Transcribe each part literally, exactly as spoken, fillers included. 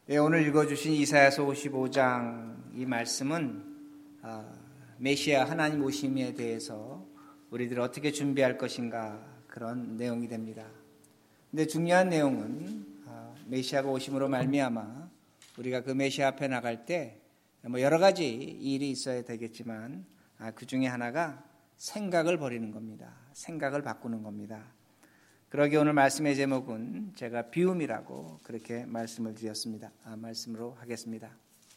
네, 오늘 읽어주신 이사야서 오십오 장 이 말씀은 메시아 하나님 오심에 대해서 우리들 어떻게 준비할 것인가 그런 내용이 됩니다. 근데 중요한 내용은 메시아가 오심으로 말미암아 우리가 그 메시아 앞에 나갈 때 뭐 여러 가지 일이 있어야 되겠지만 그 중에 하나가 생각을 버리는 겁니다. 생각을 바꾸는 겁니다. 그러기 오늘 말씀의 제목은 제가 비움이라고 그렇게 말씀을 드렸습니다. 아, 말씀으로 하겠습니다.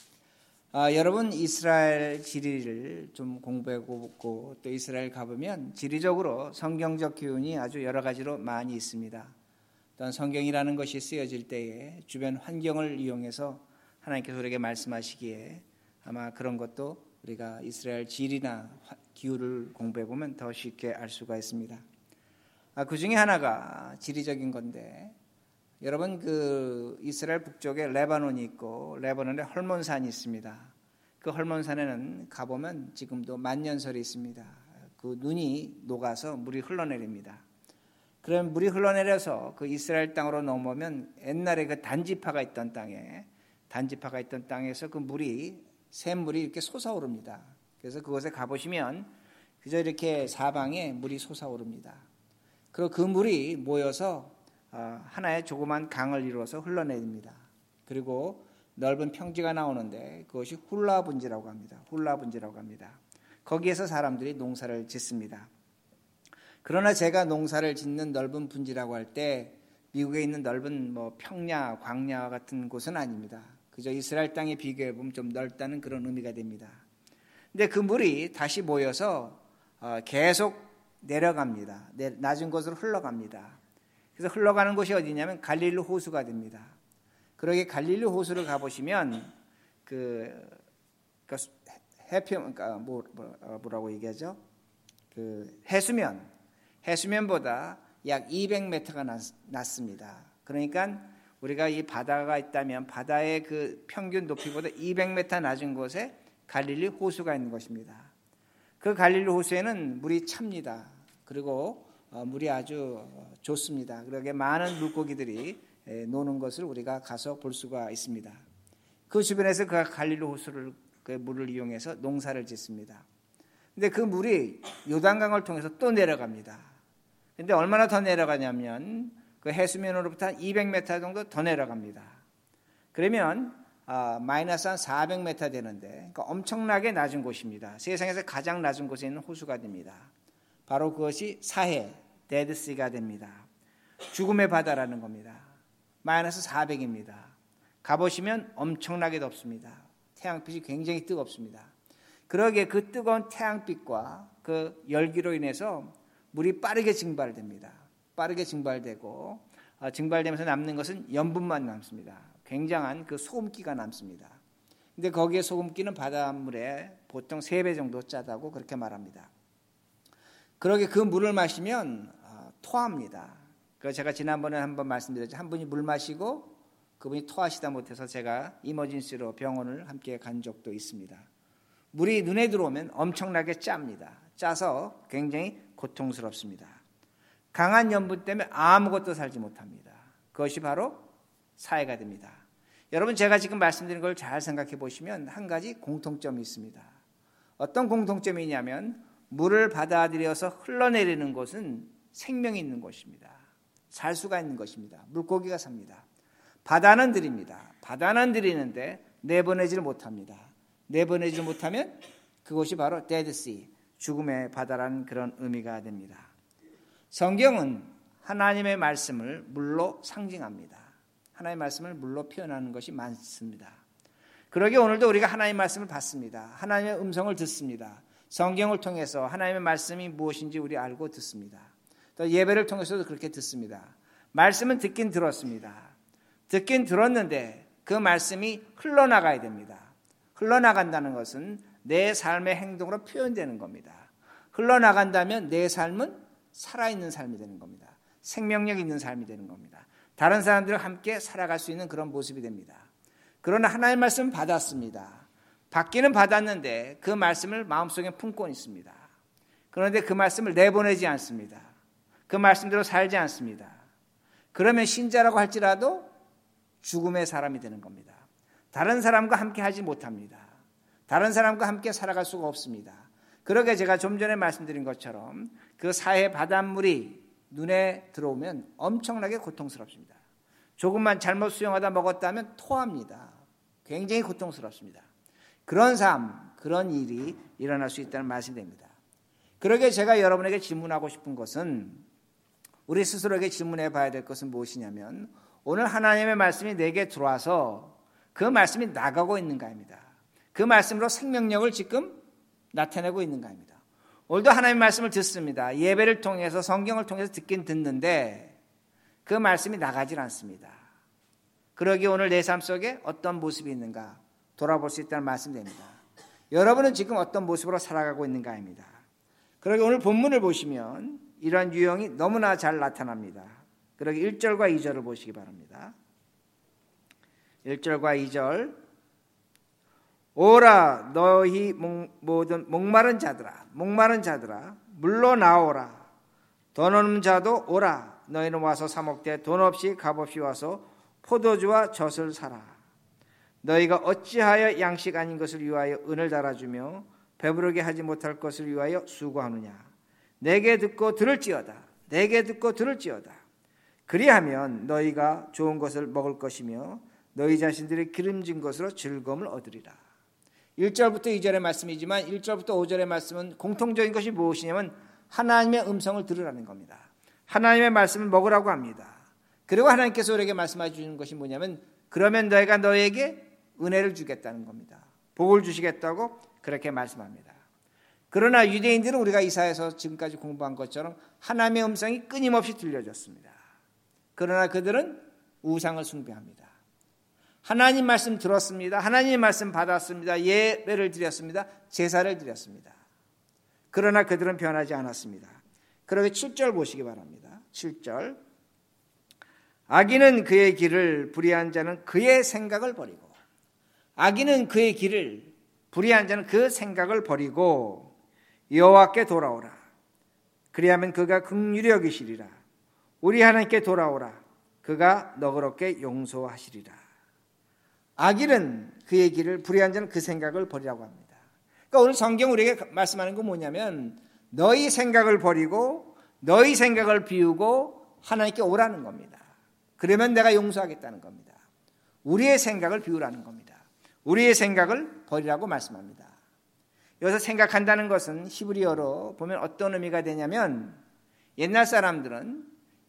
아, 여러분 이스라엘 지리를 좀 공부해보고 또 이스라엘 가보면 지리적으로 성경적 교훈이 아주 여러 가지로 많이 있습니다. 또한 성경이라는 것이 쓰여질 때에 주변 환경을 이용해서 하나님께서 우리에게 말씀하시기에 아마 그런 것도 우리가 이스라엘 지리나 기후를 공부해보면 더 쉽게 알 수가 있습니다. 아, 그 중에 하나가 지리적인 건데 여러분 그 이스라엘 북쪽에 레바논이 있고 레바논에 헐몬산이 있습니다. 그 헐몬산에는 가보면 지금도 만년설이 있습니다. 그 눈이 녹아서 물이 흘러내립니다. 그럼 물이 흘러내려서 그 이스라엘 땅으로 넘어오면 옛날에 그 단지파가 있던 땅에 단지파가 있던 땅에서 그 물이 샘물이 이렇게 솟아오릅니다. 그래서 그곳에 가보시면 그저 이렇게 사방에 물이 솟아오릅니다. 그리고 그 물이 모여서 하나의 조그만 강을 이루어서 흘러내립니다. 그리고 넓은 평지가 나오는데 그것이 훌라 분지라고 합니다. 훌라 분지라고 합니다. 거기에서 사람들이 농사를 짓습니다. 그러나 제가 농사를 짓는 넓은 분지라고 할 때 미국에 있는 넓은 뭐 평야, 광야 같은 곳은 아닙니다. 그저 이스라엘 땅에 비교해 보면 좀 넓다는 그런 의미가 됩니다. 근데 그 물이 다시 모여서 계속 내려갑니다. 낮은 곳으로 흘러갑니다. 그래서 흘러가는 곳이 어디냐면 갈릴리 호수가 됩니다. 그러게 갈릴리 호수를 가보시면 그, 그 해평, 그러니까 뭐, 뭐라고 얘기하죠? 그 해수면, 해수면보다 약 이백 미터가 낮, 낮습니다. 그러니까 우리가 이 바다가 있다면 바다의 그 평균 높이보다 이백 미터 낮은 곳에 갈릴리 호수가 있는 것입니다. 그 갈릴리 호수에는 물이 찹니다. 그리고 물이 아주 좋습니다. 그러게 많은 물고기들이 노는 것을 우리가 가서 볼 수가 있습니다. 그 주변에서 그 갈릴리 호수를 그 물을 이용해서 농사를 짓습니다. 근데 그 물이 요단강을 통해서 또 내려갑니다. 근데 얼마나 더 내려가냐면 그 해수면으로부터 한 이백 미터 정도 더 내려갑니다. 그러면 아, 마이너스 한 사백 미터 되는데 그러니까 엄청나게 낮은 곳입니다. 세상에서 가장 낮은 곳에 있는 호수가 됩니다. 바로 그것이 사해, 데드시가 됩니다. 죽음의 바다라는 겁니다. 마이너스 사백입니다. 가보시면 엄청나게 덥습니다. 태양빛이 굉장히 뜨겁습니다. 그러기에 그 뜨거운 태양빛과 그 열기로 인해서 물이 빠르게 증발됩니다. 빠르게 증발되고 어, 증발되면서 남는 것은 염분만 남습니다. 굉장한 그 소금기가 남습니다. 근데 거기에 소금기는 바닷물에 보통 세 배 정도 짜다고 그렇게 말합니다. 그러게 그 물을 마시면 어, 토합니다. 그 제가 지난번에 한번 말씀드렸죠. 한 분이 물 마시고 그분이 토하시다 못해서 제가 이머진시로 병원을 함께 간 적도 있습니다. 물이 눈에 들어오면 엄청나게 짭니다. 짜서 굉장히 고통스럽습니다. 강한 염분 때문에 아무것도 살지 못합니다. 그것이 바로 사해가 됩니다. 여러분 제가 지금 말씀드린 걸 잘 생각해 보시면 한 가지 공통점이 있습니다. 어떤 공통점이 있냐면 물을 받아들여서 흘러내리는 곳은 생명이 있는 곳입니다. 살 수가 있는 것입니다. 물고기가 삽니다. 바다는 들입니다. 바다는 들이는데 내보내지를 못합니다. 내보내지를 못하면 그것이 바로 데드시, 죽음의 바다라는 그런 의미가 됩니다. 성경은 하나님의 말씀을 물로 상징합니다. 하나님의 말씀을 물로 표현하는 것이 많습니다. 그러기에 오늘도 우리가 하나님의 말씀을 받습니다. 하나님의 음성을 듣습니다. 성경을 통해서 하나님의 말씀이 무엇인지 우리 알고 듣습니다. 또 예배를 통해서도 그렇게 듣습니다. 말씀은 듣긴 들었습니다. 듣긴 들었는데 그 말씀이 흘러나가야 됩니다. 흘러나간다는 것은 내 삶의 행동으로 표현되는 겁니다. 흘러나간다면 내 삶은 살아있는 삶이 되는 겁니다. 생명력 있는 삶이 되는 겁니다. 다른 사람들과 함께 살아갈 수 있는 그런 모습이 됩니다. 그러나 하나님의 말씀을 받았습니다. 받기는 받았는데 그 말씀을 마음속에 품고 있습니다. 그런데 그 말씀을 내보내지 않습니다. 그 말씀대로 살지 않습니다. 그러면 신자라고 할지라도 죽음의 사람이 되는 겁니다. 다른 사람과 함께 하지 못합니다. 다른 사람과 함께 살아갈 수가 없습니다. 그러게 제가 좀 전에 말씀드린 것처럼 그 사해 바닷물이 눈에 들어오면 엄청나게 고통스럽습니다. 조금만 잘못 수영하다 먹었다면 토합니다. 굉장히 고통스럽습니다. 그런 삶, 그런 일이 일어날 수 있다는 말씀이 됩니다. 그러게 제가 여러분에게 질문하고 싶은 것은, 우리 스스로에게 질문해 봐야 될 것은 무엇이냐면, 오늘 하나님의 말씀이 내게 들어와서 그 말씀이 나가고 있는가입니다. 그 말씀으로 생명력을 지금 나타내고 있는가입니다. 오늘도 하나님의 말씀을 듣습니다. 예배를 통해서, 성경을 통해서 듣긴 듣는데 그 말씀이 나가질 않습니다. 그러기에 오늘 내 삶 속에 어떤 모습이 있는가 돌아볼 수 있다는 말씀입니다. 여러분은 지금 어떤 모습으로 살아가고 있는가입니다. 그러기 오늘 본문을 보시면 이러한 유형이 너무나 잘 나타납니다. 그러기 일 절과 이 절을 보시기 바랍니다. 일 절과 이 절. 오라 너희 모든 목마른 자들아, 목마른 자들아 물러 나오라. 돈 없는 자도 오라. 너희는 와서 사 먹되 돈 없이 값없이 와서 포도주와 젖을 사라. 너희가 어찌하여 양식 아닌 것을 위하여 은을 달아주며 배부르게 하지 못할 것을 위하여 수고하느냐. 내게 듣고 들을지어다. 내게 듣고 들을지어다. 그리하면 너희가 좋은 것을 먹을 것이며 너희 자신들이 기름진 것으로 즐거움을 얻으리라. 일 절부터 이 절의 말씀이지만 일 절부터 오 절의 말씀은 공통적인 것이 무엇이냐면 하나님의 음성을 들으라는 겁니다. 하나님의 말씀을 먹으라고 합니다. 그리고 하나님께서 우리에게 말씀해 주시는 것이 뭐냐면, 그러면 너희가 너희에게 은혜를 주겠다는 겁니다. 복을 주시겠다고 그렇게 말씀합니다. 그러나 유대인들은 우리가 이사야에서 지금까지 공부한 것처럼 하나님의 음성이 끊임없이 들려졌습니다. 그러나 그들은 우상을 숭배합니다. 하나님 말씀 들었습니다. 하나님 말씀 받았습니다. 예배를 드렸습니다. 제사를 드렸습니다. 그러나 그들은 변하지 않았습니다. 그러게 칠 절 보시기 바랍니다. 칠 절. 악인은 그의 길을, 불의한 자는 그의 생각을 버리고, 악인은 그의 길을, 불의한 자는 그 생각을 버리고 여호와께 돌아오라. 그리하면 그가 긍휼히 여기시리라. 우리 하나님께 돌아오라. 그가 너그럽게 용서하시리라. 악인은 그의 길을, 불의한 자는 그 생각을 버리라고 합니다. 그러니까 오늘 성경 우리에게 말씀하는 건 뭐냐면, 너희 생각을 버리고 너희 생각을 비우고 하나님께 오라는 겁니다. 그러면 내가 용서하겠다는 겁니다. 우리의 생각을 비우라는 겁니다. 우리의 생각을 버리라고 말씀합니다. 여기서 생각한다는 것은 히브리어로 보면 어떤 의미가 되냐면, 옛날 사람들은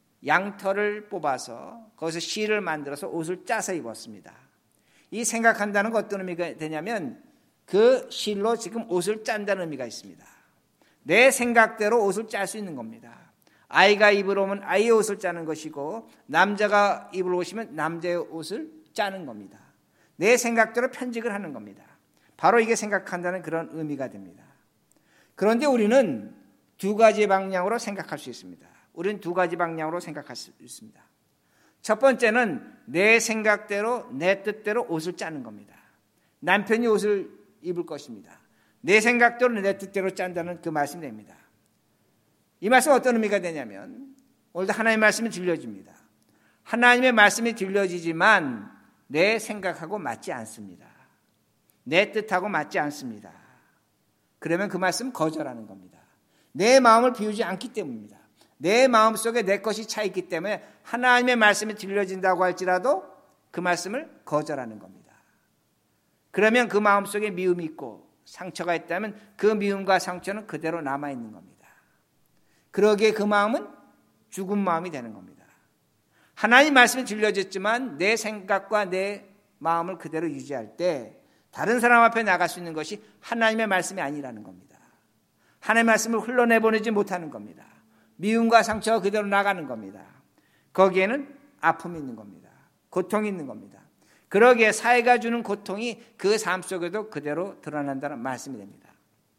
양털을 뽑아서 거기서 실을 만들어서 옷을 짜서 입었습니다. 이 생각한다는 건 어떤 의미가 되냐면, 그 실로 지금 옷을 짠다는 의미가 있습니다. 내 생각대로 옷을 짤 수 있는 겁니다. 아이가 입을 오면 아이의 옷을 짜는 것이고, 남자가 입을 옷이면 남자의 옷을 짜는 겁니다. 내 생각대로 편집을 하는 겁니다. 바로 이게 생각한다는 그런 의미가 됩니다. 그런데 우리는 두 가지 방향으로 생각할 수 있습니다. 우리는 두 가지 방향으로 생각할 수 있습니다. 첫 번째는 내 생각대로, 내 뜻대로 옷을 짜는 겁니다. 남편이 옷을 입을 것입니다. 내 생각대로, 내 뜻대로 짠다는 그 말씀이 됩니다. 이 말씀은 어떤 의미가 되냐면, 오늘도 하나님의 말씀이 들려집니다. 하나님의 말씀이 들려지지만 내 생각하고 맞지 않습니다. 내 뜻하고 맞지 않습니다. 그러면 그 말씀 거절하는 겁니다. 내 마음을 비우지 않기 때문입니다. 내 마음속에 내 것이 차 있기 때문에 하나님의 말씀이 들려진다고 할지라도 그 말씀을 거절하는 겁니다. 그러면 그 마음속에 미움이 있고 상처가 있다면 그 미움과 상처는 그대로 남아있는 겁니다. 그러기에 그 마음은 죽은 마음이 되는 겁니다. 하나님 말씀이 들려졌지만 내 생각과 내 마음을 그대로 유지할 때 다른 사람 앞에 나갈 수 있는 것이 하나님의 말씀이 아니라는 겁니다. 하나님의 말씀을 흘러내보내지 못하는 겁니다. 미움과 상처가 그대로 나가는 겁니다. 거기에는 아픔이 있는 겁니다. 고통이 있는 겁니다. 그러기에 사회가 주는 고통이 그 삶 속에도 그대로 드러난다는 말씀이 됩니다.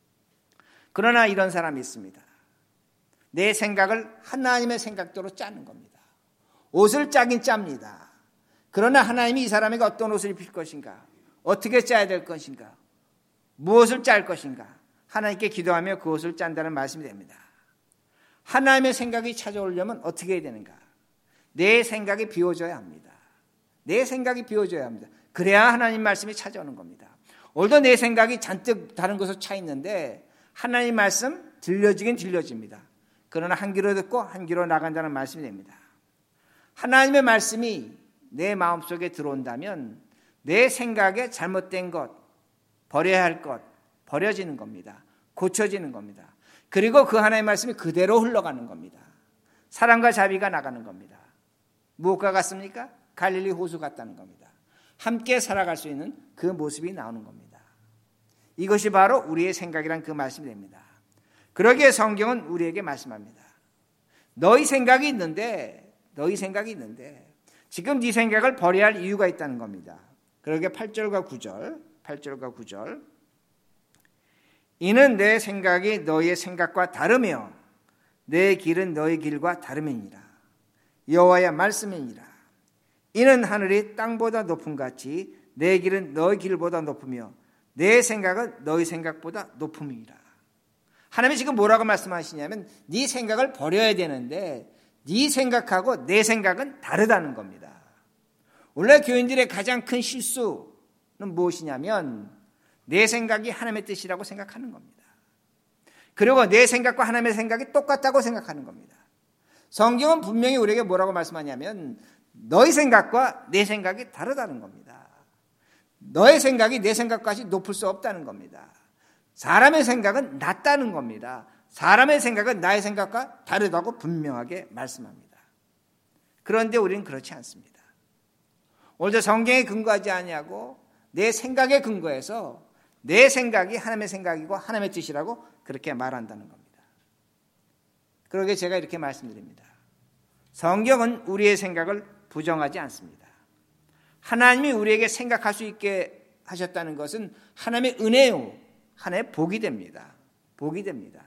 그러나 이런 사람이 있습니다. 내 생각을 하나님의 생각대로 짜는 겁니다. 옷을 짜긴 짭니다. 그러나 하나님이 이 사람에게 어떤 옷을 입힐 것인가, 어떻게 짜야 될 것인가, 무엇을 짤 것인가, 하나님께 기도하며 그 옷을 짠다는 말씀이 됩니다. 하나님의 생각이 찾아오려면 어떻게 해야 되는가? 내 생각이 비워져야 합니다. 내 생각이 비워져야 합니다. 그래야 하나님 말씀이 찾아오는 겁니다. 오늘도 내 생각이 잔뜩 다른 곳으로 차 있는데 하나님 말씀 들려지긴 들려집니다. 그러나 한 귀로 듣고 한 귀로 나간다는 말씀이 됩니다. 하나님의 말씀이 내 마음속에 들어온다면 내 생각에 잘못된 것, 버려야 할 것, 버려지는 겁니다. 고쳐지는 겁니다. 그리고 그 하나님의 말씀이 그대로 흘러가는 겁니다. 사랑과 자비가 나가는 겁니다. 무엇과 같습니까? 갈릴리 호수 같다는 겁니다. 함께 살아갈 수 있는 그 모습이 나오는 겁니다. 이것이 바로 우리의 생각이란 그 말씀이 됩니다. 그러기에 성경은 우리에게 말씀합니다. 너희 생각이 있는데 너희 생각이 있는데 지금 네 생각을 버려야 할 이유가 있다는 겁니다. 그러기에 팔 절과 구 절 팔 절과 구 절 이는 내 생각이 너희의 생각과 다르며 내 길은 너희 길과 다름이니라. 여호와의 말씀이니라. 이는 하늘이 땅보다 높음 같이 내 길은 너희 길보다 높으며 내 생각은 너희 생각보다 높음이니라. 하나님이 지금 뭐라고 말씀하시냐면 네 생각을 버려야 되는데 네 생각하고 내 생각은 다르다는 겁니다. 원래 교인들의 가장 큰 실수는 무엇이냐면 내 생각이 하나님의 뜻이라고 생각하는 겁니다. 그리고 내 생각과 하나님의 생각이 똑같다고 생각하는 겁니다. 성경은 분명히 우리에게 뭐라고 말씀하냐면 너희 생각과 내 생각이 다르다는 겁니다. 너의 생각이 내 생각까지 높을 수 없다는 겁니다. 사람의 생각은 낮다는 겁니다. 사람의 생각은 나의 생각과 다르다고 분명하게 말씀합니다. 그런데 우리는 그렇지 않습니다. 오늘도 성경에 근거하지 아니하고 내 생각에 근거해서 내 생각이 하나님의 생각이고 하나님의 뜻이라고 그렇게 말한다는 겁니다. 그러게 제가 이렇게 말씀드립니다. 성경은 우리의 생각을 부정하지 않습니다. 하나님이 우리에게 생각할 수 있게 하셨다는 것은 하나님의 은혜요, 하나님의 복이 됩니다. 복이 됩니다.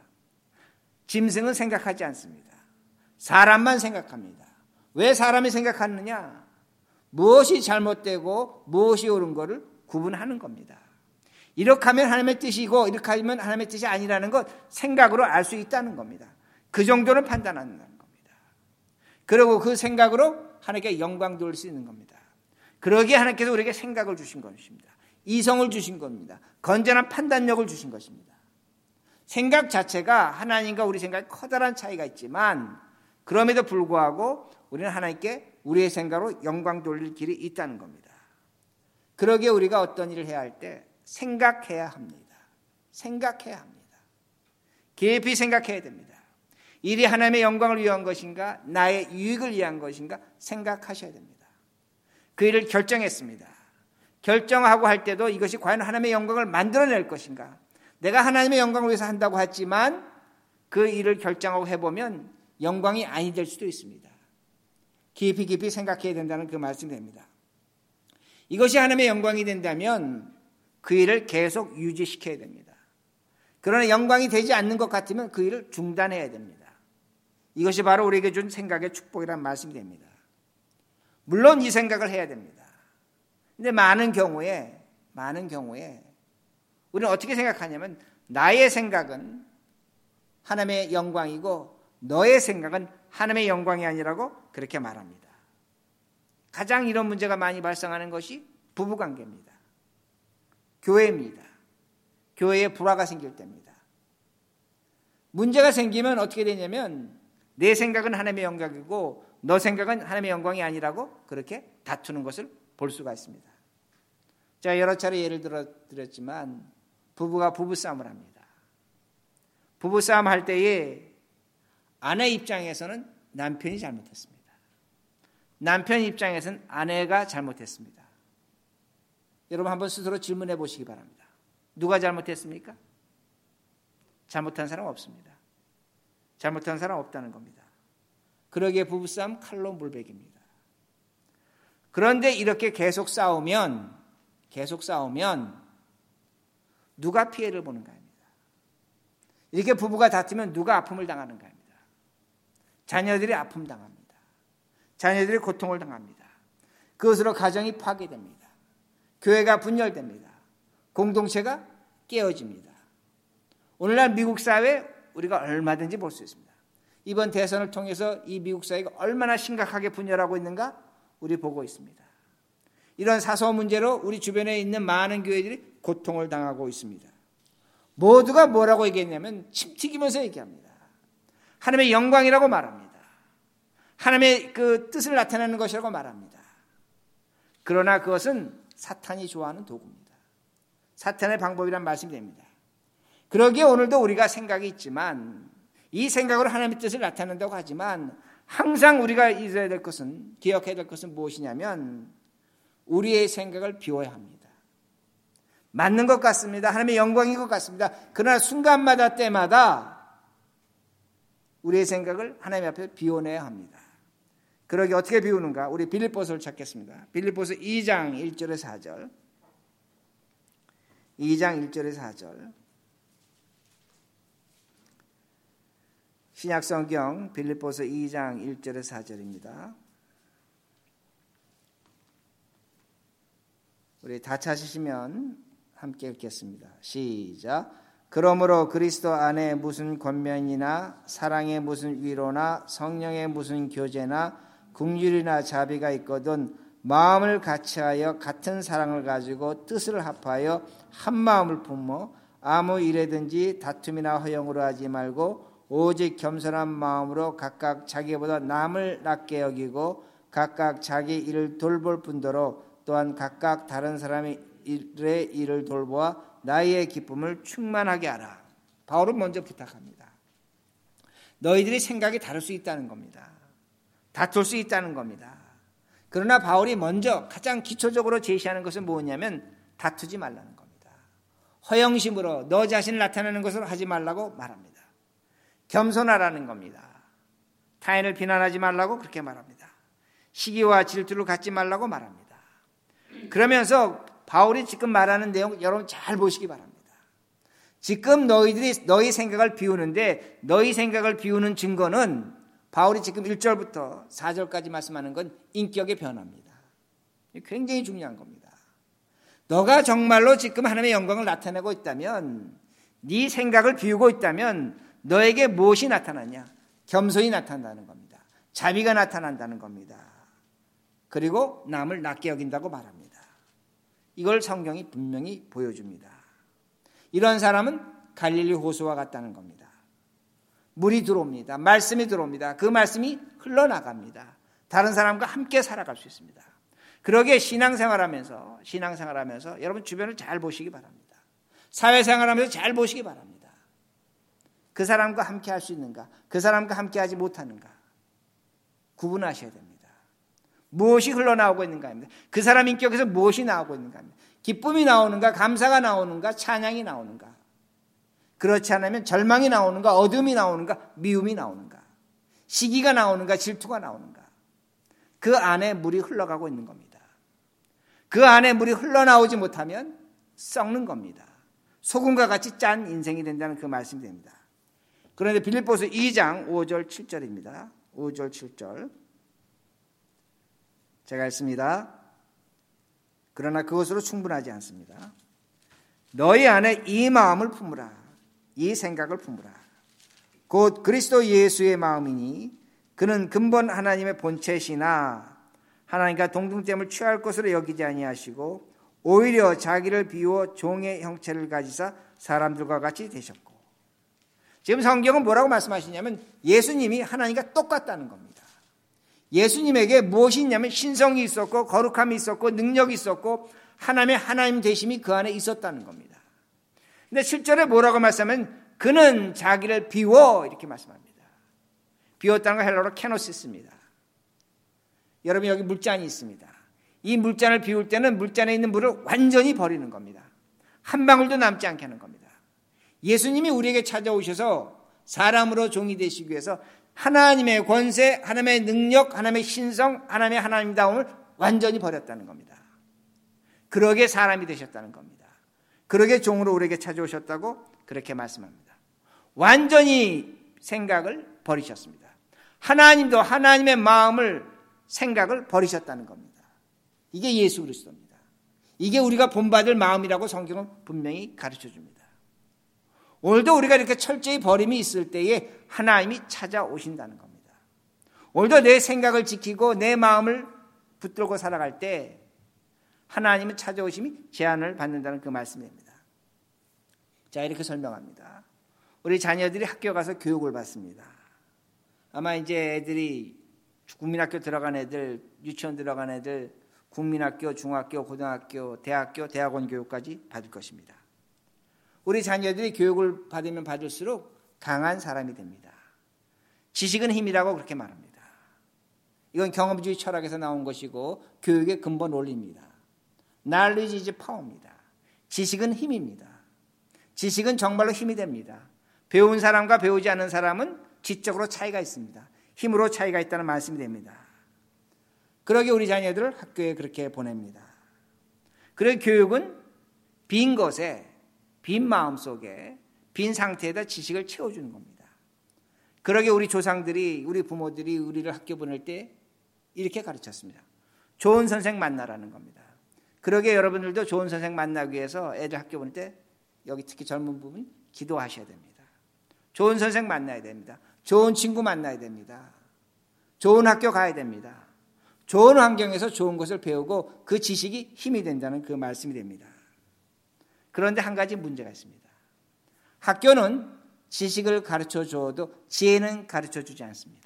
짐승은 생각하지 않습니다. 사람만 생각합니다. 왜 사람이 생각하느냐? 무엇이 잘못되고 무엇이 옳은 것을 구분하는 겁니다. 이렇게 하면 하나님의 뜻이고 이렇게 하면 하나님의 뜻이 아니라는 것 생각으로 알 수 있다는 겁니다. 그 정도는 판단한다는 겁니다. 그리고 그 생각으로 하나님께 영광 돌릴 수 있는 겁니다. 그러기에 하나님께서 우리에게 생각을 주신 것입니다. 이성을 주신 겁니다. 건전한 판단력을 주신 것입니다. 생각 자체가 하나님과 우리 생각에 커다란 차이가 있지만 그럼에도 불구하고 우리는 하나님께 우리의 생각으로 영광 돌릴 길이 있다는 겁니다. 그러기에 우리가 어떤 일을 해야 할 때 생각해야 합니다. 생각해야 합니다. 깊이 생각해야 됩니다. 일이 하나님의 영광을 위한 것인가 나의 유익을 위한 것인가 생각하셔야 됩니다. 그 일을 결정했습니다. 결정하고 할 때도 이것이 과연 하나님의 영광을 만들어낼 것인가. 내가 하나님의 영광을 위해서 한다고 했지만 그 일을 결정하고 해보면 영광이 아니 될 수도 있습니다. 깊이 깊이 생각해야 된다는 그 말씀이 됩니다. 이것이 하나님의 영광이 된다면 그 일을 계속 유지시켜야 됩니다. 그러나 영광이 되지 않는 것 같으면 그 일을 중단해야 됩니다. 이것이 바로 우리에게 준 생각의 축복이라는 말씀이 됩니다. 물론 이 생각을 해야 됩니다. 근데 많은 경우에 많은 경우에 우리는 어떻게 생각하냐면 나의 생각은 하나님의 영광이고 너의 생각은 하나님의 영광이 아니라고 그렇게 말합니다. 가장 이런 문제가 많이 발생하는 것이 부부관계입니다. 교회입니다. 교회에 불화가 생길 때입니다. 문제가 생기면 어떻게 되냐면 내 생각은 하나님의 영광이고 너 생각은 하나님의 영광이 아니라고 그렇게 다투는 것을 볼 수가 있습니다. 제가 여러 차례 예를 들어 드렸지만 부부가 부부싸움을 합니다. 부부싸움 할 때에 아내 입장에서는 남편이 잘못했습니다. 남편 입장에서는 아내가 잘못했습니다. 여러분 한번 스스로 질문해 보시기 바랍니다. 누가 잘못했습니까? 잘못한 사람 없습니다. 잘못한 사람 없다는 겁니다. 그러기에 부부싸움 칼로 물베기입니다. 그런데 이렇게 계속 싸우면 계속 싸우면 누가 피해를 보는가 합니다. 이렇게 부부가 다투면 누가 아픔을 당하는가 합니다. 자녀들이 아픔 당합니다. 자녀들이 고통을 당합니다. 그것으로 가정이 파괴됩니다. 교회가 분열됩니다. 공동체가 깨어집니다. 오늘날 미국 사회 우리가 얼마든지 볼 수 있습니다. 이번 대선을 통해서 이 미국 사회가 얼마나 심각하게 분열하고 있는가 우리 보고 있습니다. 이런 사소한 문제로 우리 주변에 있는 많은 교회들이 고통을 당하고 있습니다. 모두가 뭐라고 얘기했냐면 침 튀기면서 얘기합니다. 하나님의 영광이라고 말합니다. 하나님의 그 뜻을 나타내는 것이라고 말합니다. 그러나 그것은 사탄이 좋아하는 도구입니다. 사탄의 방법이란 말씀이 됩니다. 그러기에 오늘도 우리가 생각이 있지만 이 생각으로 하나님의 뜻을 나타낸다고 하지만 항상 우리가 잊어야 될 것은, 기억해야 될 것은 무엇이냐면 우리의 생각을 비워야 합니다. 맞는 것 같습니다. 하나님의 영광인 것 같습니다. 그러나 순간마다 때마다 우리의 생각을 하나님 앞에 비워내야 합니다. 그러게 어떻게 비우는가? 우리 빌립보서를 찾겠습니다. 빌립보서 이 장 일 절에 사 절. 이 장 일 절에 사 절. 신약성경 빌립보서 이 장 일 절에 사 절입니다. 우리 다 찾으시면 함께 읽겠습니다. 시작. 그러므로 그리스도 안에 무슨 권면이나 사랑의 무슨 위로나 성령의 무슨 교제나 긍휼이나 자비가 있거든 마음을 같이하여 같은 사랑을 가지고 뜻을 합하여 한 마음을 품어 아무 일에든지 다툼이나 허영으로 하지 말고 오직 겸손한 마음으로 각각 자기보다 남을 낮게 여기고 각각 자기 일을 돌볼 뿐더러 또한 각각 다른 사람의 일의 일을 돌보아 나의 기쁨을 충만하게 하라. 바울은 먼저 부탁합니다. 너희들이 생각이 다를 수 있다는 겁니다. 다툴 수 있다는 겁니다. 그러나 바울이 먼저 가장 기초적으로 제시하는 것은 뭐냐면 다투지 말라는 겁니다. 허영심으로 너 자신을 나타내는 것을 하지 말라고 말합니다. 겸손하라는 겁니다. 타인을 비난하지 말라고 그렇게 말합니다. 시기와 질투를 갖지 말라고 말합니다. 그러면서 바울이 지금 말하는 내용 여러분 잘 보시기 바랍니다. 지금 너희들이 너희 생각을 비우는데 너희 생각을 비우는 증거는 바울이 지금 일 절부터 사 절까지 말씀하는 건 인격의 변화입니다. 굉장히 중요한 겁니다. 너가 정말로 지금 하나님의 영광을 나타내고 있다면, 네 생각을 비우고 있다면 너에게 무엇이 나타나냐? 겸손이 나타난다는 겁니다. 자비가 나타난다는 겁니다. 그리고 남을 낮게 여긴다고 말합니다. 이걸 성경이 분명히 보여줍니다. 이런 사람은 갈릴리 호수와 같다는 겁니다. 물이 들어옵니다. 말씀이 들어옵니다. 그 말씀이 흘러나갑니다. 다른 사람과 함께 살아갈 수 있습니다. 그러기에 신앙생활하면서 신앙생활하면서 여러분 주변을 잘 보시기 바랍니다. 사회생활하면서 잘 보시기 바랍니다. 그 사람과 함께 할 수 있는가? 그 사람과 함께 하지 못하는가? 구분하셔야 됩니다. 무엇이 흘러나오고 있는가 합니다. 그 사람 인격에서 무엇이 나오고 있는가 합니다. 기쁨이 나오는가? 감사가 나오는가? 찬양이 나오는가? 그렇지 않으면 절망이 나오는가? 어둠이 나오는가? 미움이 나오는가? 시기가 나오는가? 질투가 나오는가? 그 안에 물이 흘러가고 있는 겁니다. 그 안에 물이 흘러나오지 못하면 썩는 겁니다. 소금과 같이 짠 인생이 된다는 그 말씀이 됩니다. 그런데 빌립보서 이 장 오 절 칠 절입니다. 오 절 칠 절 제가 읽습니다. 그러나 그것으로 충분하지 않습니다. 너희 안에 이 마음을 품으라. 이 생각을 품으라. 곧 그리스도 예수의 마음이니 그는 근본 하나님의 본체시나 하나님과 동등됨을 취할 것으로 여기지 아니하시고 오히려 자기를 비워 종의 형체를 가지사 사람들과 같이 되셨고. 지금 성경은 뭐라고 말씀하시냐면 예수님이 하나님과 똑같다는 겁니다. 예수님에게 무엇이 있냐면 신성이 있었고 거룩함이 있었고 능력이 있었고 하나님의 하나님 되심이 그 안에 있었다는 겁니다. 근데 칠 절에 뭐라고 말씀하면 그는 자기를 비워 이렇게 말씀합니다. 비웠다는 건 헬라어로 케노시스입니다. 여러분 여기 물잔이 있습니다. 이 물잔을 비울 때는 물잔에 있는 물을 완전히 버리는 겁니다. 한 방울도 남지 않게 하는 겁니다. 예수님이 우리에게 찾아오셔서 사람으로 종이 되시기 위해서 하나님의 권세, 하나님의 능력, 하나님의 신성, 하나님의 하나님다움을 완전히 버렸다는 겁니다. 그러게 사람이 되셨다는 겁니다. 그러게 종으로 우리에게 찾아오셨다고 그렇게 말씀합니다. 완전히 생각을 버리셨습니다. 하나님도 하나님의 마음을 생각을 버리셨다는 겁니다. 이게 예수 그리스도입니다. 이게 우리가 본받을 마음이라고 성경은 분명히 가르쳐줍니다. 오늘도 우리가 이렇게 철저히 버림이 있을 때에 하나님이 찾아오신다는 겁니다. 오늘도 내 생각을 지키고 내 마음을 붙들고 살아갈 때 하나님은 찾아오심이 제한을 받는다는 그 말씀입니다. 자, 이렇게 설명합니다. 우리 자녀들이 학교 가서 교육을 받습니다. 아마 이제 애들이 국민학교 들어간 애들, 유치원 들어간 애들, 국민학교, 중학교, 고등학교, 대학교, 대학원 교육까지 받을 것입니다. 우리 자녀들이 교육을 받으면 받을수록 강한 사람이 됩니다. 지식은 힘이라고 그렇게 말합니다. 이건 경험주의 철학에서 나온 것이고 교육의 근본 원리입니다. Knowledge is power입니다. 지식은 힘입니다. 지식은 정말로 힘이 됩니다. 배운 사람과 배우지 않은 사람은 지적으로 차이가 있습니다. 힘으로 차이가 있다는 말씀이 됩니다. 그러게 우리 자녀들을 학교에 그렇게 보냅니다. 그래서 교육은 빈 것에, 빈 마음 속에, 빈 상태에다 지식을 채워주는 겁니다. 그러게 우리 조상들이, 우리 부모들이 우리를 학교 보낼 때 이렇게 가르쳤습니다. 좋은 선생 만나라는 겁니다. 그러게 여러분들도 좋은 선생 만나기 위해서 애들 학교 보낼 때 여기 특히 젊은 부분 기도하셔야 됩니다. 좋은 선생 만나야 됩니다. 좋은 친구 만나야 됩니다. 좋은 학교 가야 됩니다. 좋은 환경에서 좋은 것을 배우고 그 지식이 힘이 된다는 그 말씀이 됩니다. 그런데 한 가지 문제가 있습니다. 학교는 지식을 가르쳐 줘도 지혜는 가르쳐 주지 않습니다.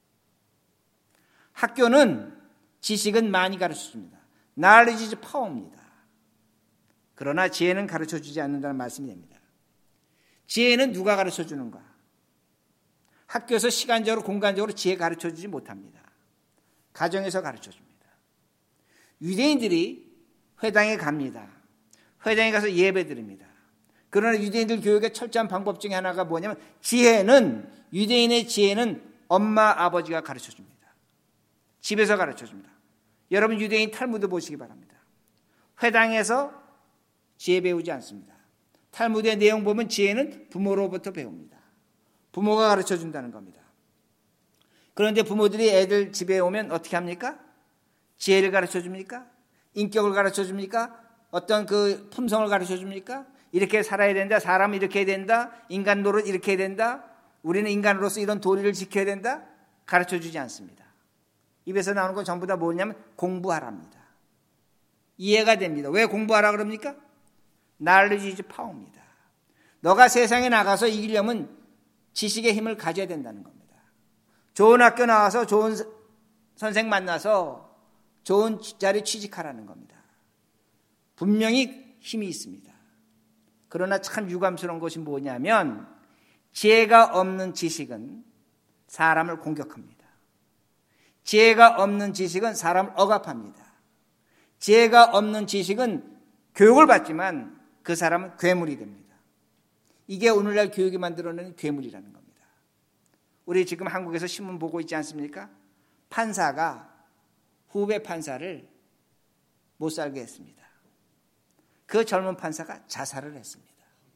학교는 지식은 많이 가르쳐 줍니다. Knowledge is power입니다. 그러나 지혜는 가르쳐 주지 않는다는 말씀이 됩니다. 지혜는 누가 가르쳐 주는가? 학교에서 시간적으로 공간적으로 지혜 가르쳐 주지 못합니다. 가정에서 가르쳐 줍니다. 유대인들이 회당에 갑니다. 회당에 가서 예배 드립니다. 그러나 유대인들 교육의 철저한 방법 중에 하나가 뭐냐면 지혜는, 유대인의 지혜는 엄마 아버지가 가르쳐 줍니다. 집에서 가르쳐 줍니다. 여러분 유대인 탈무드 보시기 바랍니다. 회당에서 지혜 배우지 않습니다. 탈무드의 내용 보면 지혜는 부모로부터 배웁니다. 부모가 가르쳐 준다는 겁니다. 그런데 부모들이 애들 집에 오면 어떻게 합니까? 지혜를 가르쳐 줍니까? 인격을 가르쳐 줍니까? 어떤 그 품성을 가르쳐 줍니까? 이렇게 살아야 된다. 사람은 이렇게 해야 된다. 인간 노릇 이렇게 해야 된다. 우리는 인간으로서 이런 도리를 지켜야 된다. 가르쳐 주지 않습니다. 입에서 나오는 건 전부 다 뭐냐면 공부하랍니다. 이해가 됩니다. 왜 공부하라 그럽니까? Knowledge is power입니다. 너가 세상에 나가서 이기려면 지식의 힘을 가져야 된다는 겁니다. 좋은 학교 나와서 좋은 선생 만나서 좋은 자리 취직하라는 겁니다. 분명히 힘이 있습니다. 그러나 참 유감스러운 것이 뭐냐면 지혜가 없는 지식은 사람을 공격합니다. 지혜가 없는 지식은 사람을 억압합니다. 지혜가 없는 지식은 교육을 받지만 그 사람은 괴물이 됩니다. 이게 오늘날 교육이 만들어내는 괴물이라는 겁니다. 우리 지금 한국에서 신문 보고 있지 않습니까? 판사가 후배 판사를 못 살게 했습니다. 그 젊은 판사가 자살을 했습니다.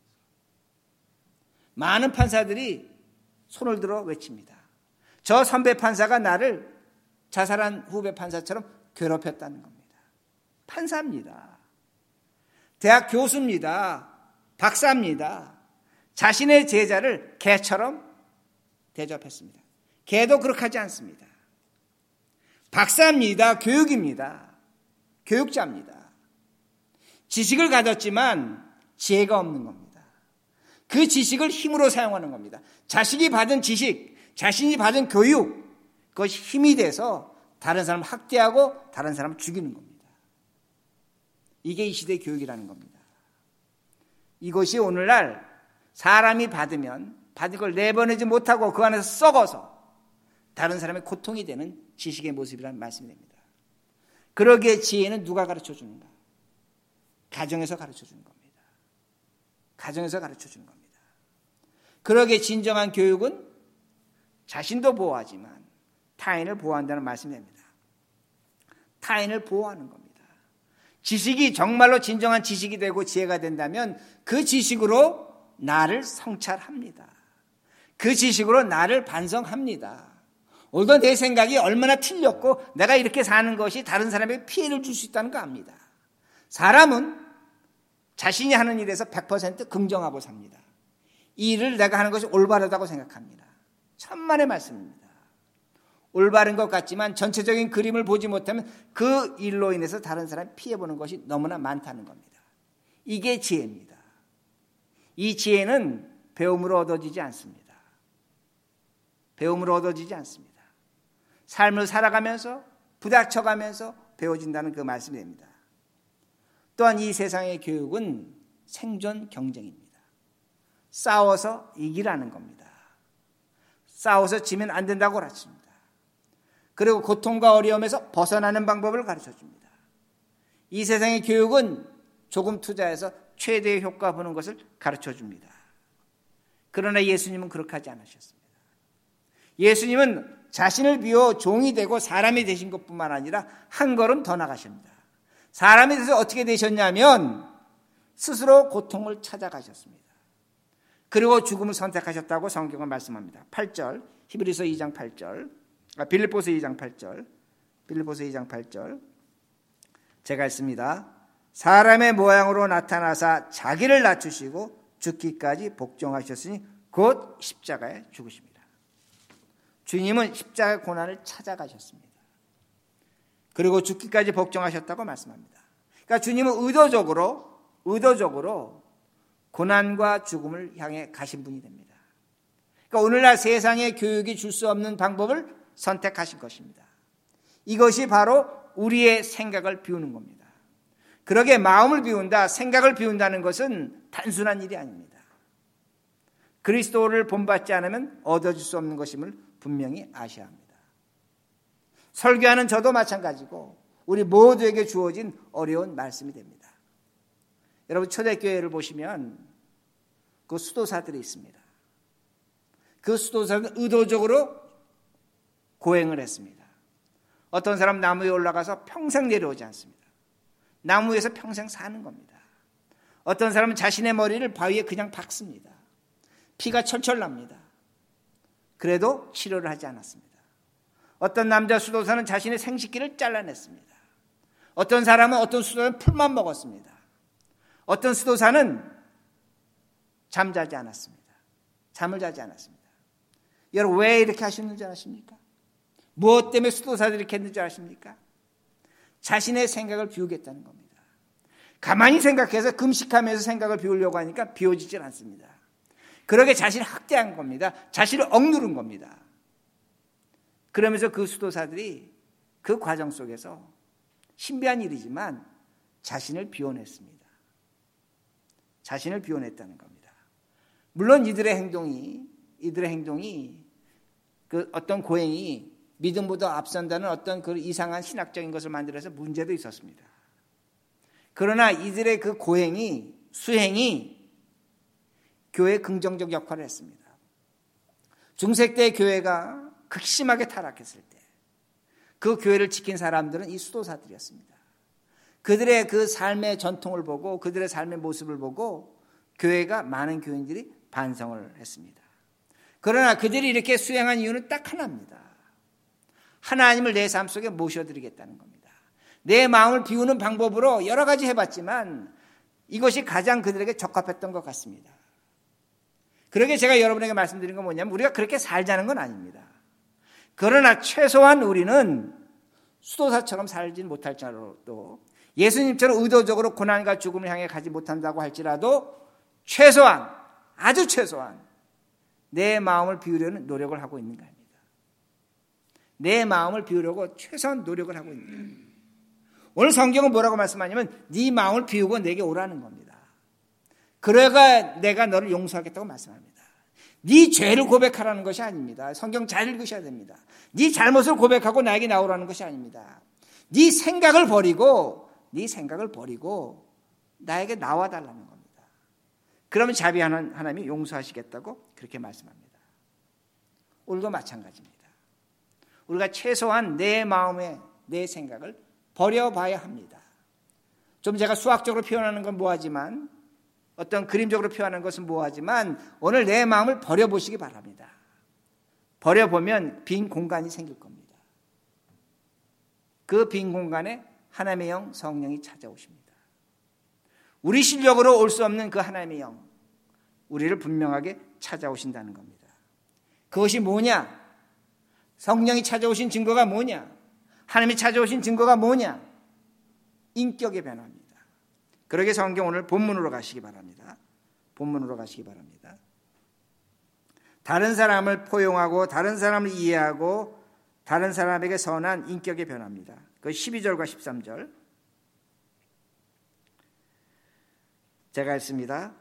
많은 판사들이 손을 들어 외칩니다. 저 선배 판사가 나를 자살한 후배 판사처럼 괴롭혔다는 겁니다. 판사입니다. 대학 교수입니다. 박사입니다. 자신의 제자를 개처럼 대접했습니다. 개도 그렇게 하지 않습니다. 박사입니다. 교육입니다. 교육자입니다. 지식을 가졌지만 지혜가 없는 겁니다. 그 지식을 힘으로 사용하는 겁니다. 자식이 받은 지식, 자신이 받은 교육, 그것이 힘이 돼서 다른 사람을 학대하고 다른 사람을 죽이는 겁니다. 이게 이 시대의 교육이라는 겁니다. 이것이 오늘날 사람이 받으면 받은 걸 내보내지 못하고 그 안에서 썩어서 다른 사람의 고통이 되는 지식의 모습이라는 말씀이 됩니다. 그러기에 지혜는 누가 가르쳐 주는가? 가정에서 가르쳐 주는 겁니다. 가정에서 가르쳐 주는 겁니다. 그러기에 진정한 교육은 자신도 보호하지만 타인을 보호한다는 말씀이 됩니다. 타인을 보호하는 겁니다. 지식이 정말로 진정한 지식이 되고 지혜가 된다면 그 지식으로 나를 성찰합니다. 그 지식으로 나를 반성합니다. 오늘도 내 생각이 얼마나 틀렸고 내가 이렇게 사는 것이 다른 사람에게 피해를 줄 수 있다는 거 압니다. 사람은 자신이 하는 일에서 백 퍼센트 긍정하고 삽니다. 이 일을 내가 하는 것이 올바르다고 생각합니다. 천만의 말씀입니다. 올바른 것 같지만 전체적인 그림을 보지 못하면 그 일로 인해서 다른 사람이 피해보는 것이 너무나 많다는 겁니다. 이게 지혜입니다. 이 지혜는 배움으로 얻어지지 않습니다. 배움으로 얻어지지 않습니다. 삶을 살아가면서 부닥쳐가면서 배워진다는 그 말씀이 됩니다. 또한 이 세상의 교육은 생존 경쟁입니다. 싸워서 이기라는 겁니다. 싸워서 지면 안 된다고 가르칩니다. 그리고 고통과 어려움에서 벗어나는 방법을 가르쳐줍니다. 이 세상의 교육은 조금 투자해서 최대의 효과 보는 것을 가르쳐줍니다. 그러나 예수님은 그렇게 하지 않으셨습니다. 예수님은 자신을 비워 종이 되고 사람이 되신 것뿐만 아니라 한 걸음 더 나가십니다. 사람이 돼서 어떻게 되셨냐면 스스로 고통을 찾아가셨습니다. 그리고 죽음을 선택하셨다고 성경은 말씀합니다. 팔 절, 히브리서 이 장 팔 절, 아, 빌립보서 이 장 팔 절, 빌립보서 이 장 팔 절 제가 읽습니다. 사람의 모양으로 나타나사 자기를 낮추시고 죽기까지 복종하셨으니 곧 십자가에 죽으십니다. 주님은 십자가의 고난을 찾아가셨습니다. 그리고 죽기까지 복종하셨다고 말씀합니다. 그러니까 주님은 의도적으로 의도적으로 고난과 죽음을 향해 가신 분이 됩니다. 그러니까 오늘날 세상의 교육이 줄 수 없는 방법을 선택하신 것입니다. 이것이 바로 우리의 생각을 비우는 겁니다. 그러게 마음을 비운다, 생각을 비운다는 것은 단순한 일이 아닙니다. 그리스도를 본받지 않으면 얻어질 수 없는 것임을 분명히 아셔야 합니다. 설교하는 저도 마찬가지고 우리 모두에게 주어진 어려운 말씀이 됩니다. 여러분 초대교회를 보시면 그 수도사들이 있습니다. 그 수도사는 의도적으로 고행을 했습니다. 어떤 사람 나무 위에 올라가서 평생 내려오지 않습니다. 나무 위에서 평생 사는 겁니다. 어떤 사람은 자신의 머리를 바위에 그냥 박습니다. 피가 철철 납니다. 그래도 치료를 하지 않았습니다. 어떤 남자 수도사는 자신의 생식기를 잘라냈습니다. 어떤 사람은 어떤 수도사는 풀만 먹었습니다. 어떤 수도사는 잠자지 않았습니다. 잠을 자지 않았습니다. 여러분 왜 이렇게 하시는 줄 아십니까? 무엇 때문에 수도사들이 이렇게 했는 줄 아십니까? 자신의 생각을 비우겠다는 겁니다. 가만히 생각해서 금식하면서 생각을 비우려고 하니까 비워지질 않습니다. 그러게 자신을 학대한 겁니다. 자신을 억누른 겁니다. 그러면서 그 수도사들이 그 과정 속에서 신비한 일이지만 자신을 비워냈습니다. 자신을 비워냈다는 겁니다. 물론 이들의 행동이 이들의 행동이 그 어떤 고행이 믿음보다 앞선다는 어떤 그 이상한 신학적인 것을 만들어서 문제도 있었습니다. 그러나 이들의 그 고행이 수행이 교회에 긍정적 역할을 했습니다. 중세 때 교회가 극심하게 타락했을 때 그 교회를 지킨 사람들은 이 수도사들이었습니다. 그들의 그 삶의 전통을 보고 그들의 삶의 모습을 보고 교회가 많은 교인들이 반성을 했습니다. 그러나 그들이 이렇게 수행한 이유는 딱 하나입니다. 하나님을 내 삶 속에 모셔드리겠다는 겁니다. 내 마음을 비우는 방법으로 여러 가지 해봤지만 이것이 가장 그들에게 적합했던 것 같습니다. 그러게 제가 여러분에게 말씀드린 건 뭐냐면 우리가 그렇게 살자는 건 아닙니다. 그러나 최소한 우리는 수도사처럼 살지 못할지라도 예수님처럼 의도적으로 고난과 죽음을 향해 가지 못한다고 할지라도 최소한 아주 최소한 내 마음을 비우려는 노력을 하고 있는 겁니다. 내 마음을 비우려고 최소한 노력을 하고 있는 겁니다. 오늘 성경은 뭐라고 말씀하냐면 네 마음을 비우고 내게 오라는 겁니다. 그래가 내가 너를 용서하겠다고 말씀합니다. 네 죄를 고백하라는 것이 아닙니다. 성경 잘 읽으셔야 됩니다. 네 잘못을 고백하고 나에게 나오라는 것이 아닙니다. 네 생각을 버리고 네 생각을 버리고 나에게 나와달라는 겁니다. 그러면 자비하는 하나님이 용서하시겠다고 그렇게 말씀합니다. 오늘도 마찬가지입니다. 우리가 최소한 내 마음에 내 생각을 버려봐야 합니다. 좀 제가 수학적으로 표현하는 건 뭐하지만 어떤 그림적으로 표현하는 것은 뭐하지만 오늘 내 마음을 버려보시기 바랍니다. 버려보면 빈 공간이 생길 겁니다. 그 빈 공간에 하나님의 영 성령이 찾아오십니다. 우리 실력으로 올 수 없는 그 하나님의 영 우리를 분명하게 찾아오신다는 겁니다. 그것이 뭐냐? 성령이 찾아오신 증거가 뭐냐? 하나님이 찾아오신 증거가 뭐냐? 인격의 변화입니다. 그러게 성경 오늘 본문으로 가시기 바랍니다. 본문으로 가시기 바랍니다. 다른 사람을 포용하고 다른 사람을 이해하고 다른 사람에게 선한 인격의 변화입니다. 그 십이 절과 십삼 절 제가 읽습니다.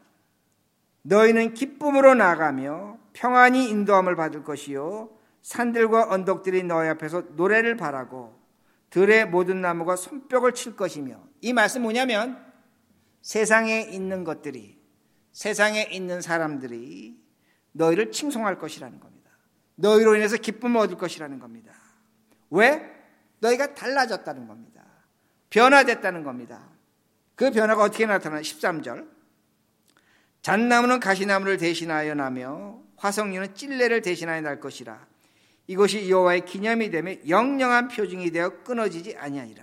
너희는 기쁨으로 나가며 평안히 인도함을 받을 것이요 산들과 언덕들이 너희 앞에서 노래를 바라고 들의 모든 나무가 손뼉을 칠 것이며. 이 말씀 뭐냐면 세상에 있는 것들이, 세상에 있는 사람들이 너희를 칭송할 것이라는 겁니다. 너희로 인해서 기쁨을 얻을 것이라는 겁니다. 왜? 너희가 달라졌다는 겁니다. 변화됐다는 겁니다. 그 변화가 어떻게 나타나나? 십삼 절 잣나무는 가시나무를 대신하여 나며 화석류는 찔레를 대신하여 날 것이라. 이것이 여호와의 기념이 되며 영영한 표징이 되어 끊어지지 아니하리라.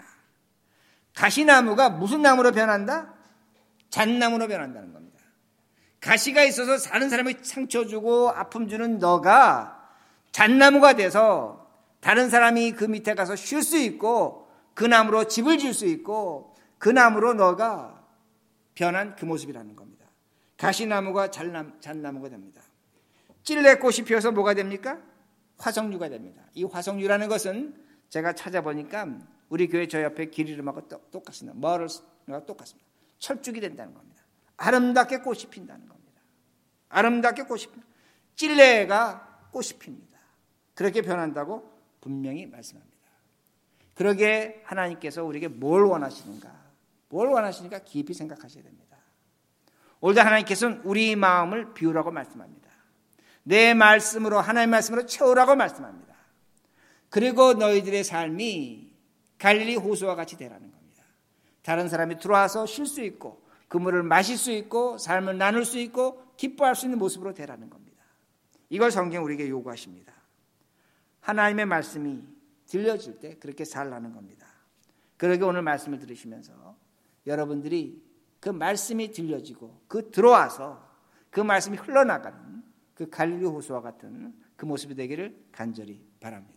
가시나무가 무슨 나무로 변한다? 잣나무로 변한다는 겁니다. 가시가 있어서 사는 사람에게 상처 주고 아픔 주는 너가 잣나무가 돼서 다른 사람이 그 밑에 가서 쉴 수 있고 그 나무로 집을 지을 수 있고 그 나무로 너가 변한 그 모습이라는 겁니다. 가시나무가 잣나무, 잣나무가 됩니다. 찔레꽃이 피어서 뭐가 됩니까? 화석류가 됩니다. 이 화석류라는 것은 제가 찾아보니까 우리 교회 저 옆에 길 이름하고 똑같습니다. 머를과 똑같습니다. 철쭉이 된다는 겁니다. 아름답게 꽃이 핀다는 겁니다. 아름답게 꽃이 핀다. 찔레가 꽃이 핍니다. 그렇게 변한다고 분명히 말씀합니다. 그러기에 하나님께서 우리에게 뭘 원하시는가? 뭘 원하시는가 깊이 생각하셔야 됩니다. 오늘도 하나님께서는 우리 마음을 비우라고 말씀합니다. 내 말씀으로, 하나님의 말씀으로 채우라고 말씀합니다. 그리고 너희들의 삶이 갈릴리 호수와 같이 되라는 겁니다. 다른 사람이 들어와서 쉴 수 있고 그 물을 마실 수 있고 삶을 나눌 수 있고 기뻐할 수 있는 모습으로 되라는 겁니다. 이걸 성경 우리에게 요구하십니다. 하나님의 말씀이 들려질 때 그렇게 살라는 겁니다. 그러게 오늘 말씀을 들으시면서 여러분들이 그 말씀이 들려지고 그 들어와서 그 말씀이 흘러나가는 그 갈릴리 호수와 같은 그 모습이 되기를 간절히 바랍니다.